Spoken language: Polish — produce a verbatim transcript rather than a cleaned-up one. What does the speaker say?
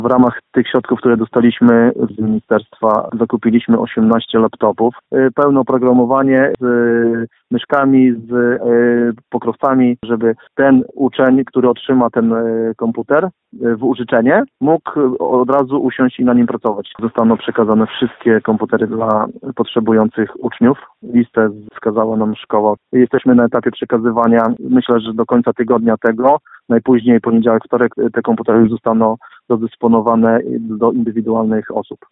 W ramach tych środków, które dostaliśmy z ministerstwa, zakupiliśmy osiemnaście laptopów, pełne oprogramowanie z myszkami, z pokrowcami, żeby ten uczeń, który otrzyma ten komputer w użyczenie, mógł od razu usiąść i na nim pracować. Zostaną przekazane wszystkie komputery dla potrzebujących uczniów. Listę wskazała nam szkoła. Jesteśmy na etapie przekazywania. Myślę, że do końca tygodnia tego, najpóźniej poniedziałek, wtorek, te komputery już zostaną dodysponowane do indywidualnych osób.